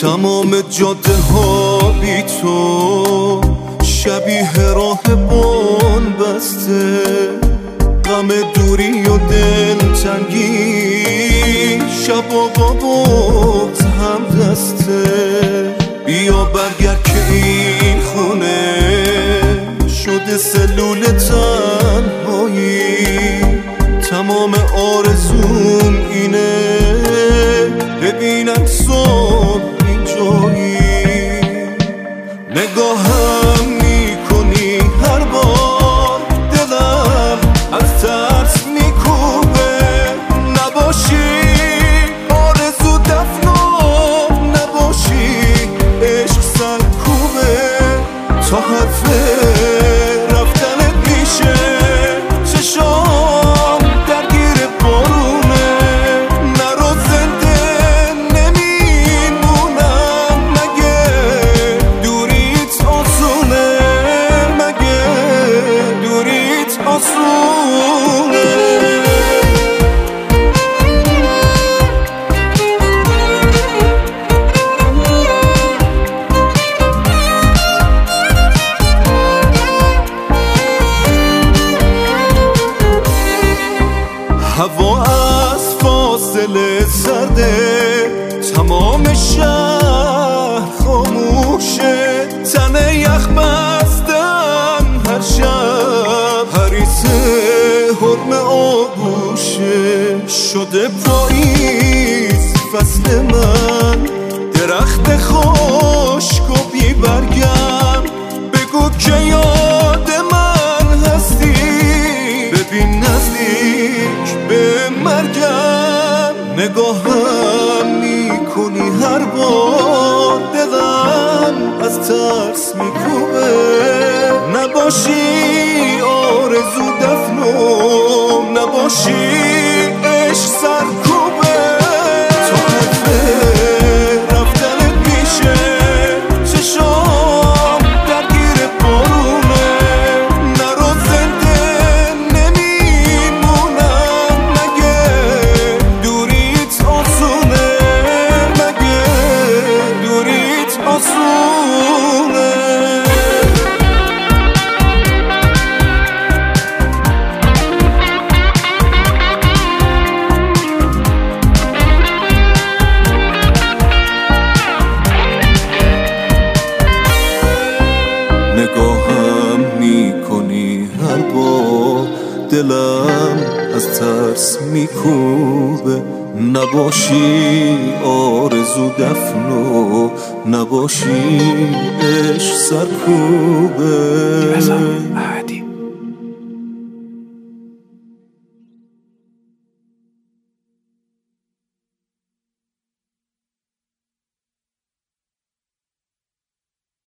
تمام جاده ها بی تو شبیه راه بان بسته، غم دوری و دلتنگی شب و بابات هم دسته. بیا برگرد که این خونه شده سلول تنهایی، تمام آرزوم اینه ببینم صبح اینجایی. نگاهم میکنی هر بار دلم از ترس میکوبه، نباشی آرزو دفنم، نباشی عشق سرکوبه. تا حرف رفتنت میشه چشام درگیر بارونه، نرو زنده نمیمونم مگه دوریت آسونه، مگه دوریت آسونه. هوا از فاصله سرده، تمام شهر خاموشه، تن یخ بستن هر شب حریص حرم آغوشه. شده پاییز فصل من، درخت خشک و بی برگم، بگو که یاد من هستی، ببین نزدیک به مرگم. نگاهم میکنی هر بار دلم از ترس میکوبه، نباشی آرزو دفنم، نباشی عشق سرکوبه. تا حرف رفتنت میشه چشام درگیر بارونه، نرو زنده نمیمونم مگه دوریت آسونه، مگه دوریت آسونه. نگاهم میکنی هر بار دلم از ترس میکوبه، نباشی آرزو دفن و نباشی عشق سرکوبه.